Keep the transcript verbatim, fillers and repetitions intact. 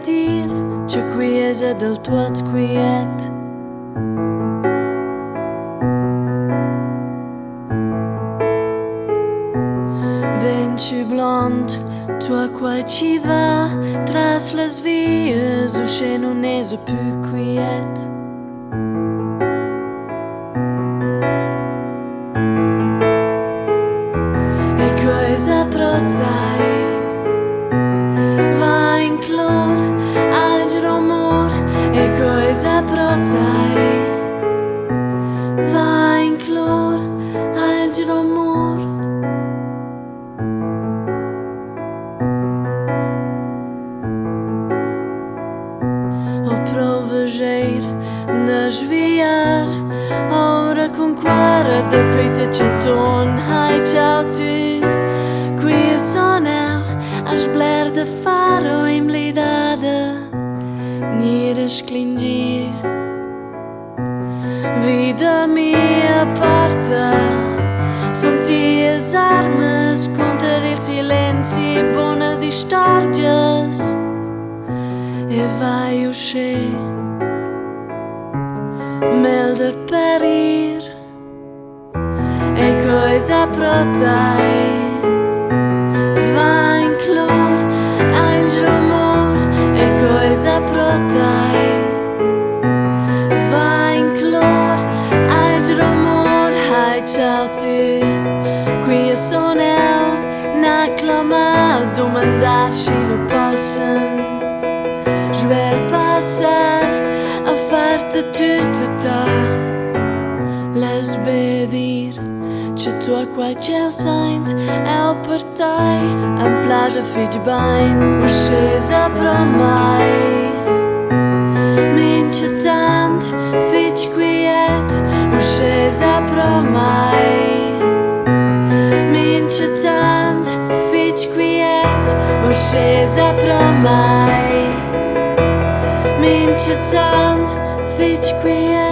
dir che qui è del tuot quiet. Benci blond, tua quai ci va tras las vias, usce non es più quiet. E cosa protai? Va in clor, al rumor, e cosa protai? Va in clor, al rumor. O proveger de desviar, ora con quara de pizza centon, hai ciao tu, qui sono as bler de faro im lidada, nieres klingir. Vida mia porta, son tias armas contra il silenzio, bonas histórias, e vai uscer, melder perir, e coisa protai. Va in clor, al rumor, e coisa protai. Va in clor, al rumor, hai ciao tu, qui sono eu, na clama, domandar-se não possam. Je vais passer a faire-te tout les bedir, che tua quai ciao saint, eu partai, en plaja fig bain, uscesa pro mai. Mince tant, fig quiet, uscesa pro mai. Mince tant, fig quiet, uscesa pro mai. Mince tant, fig quiet.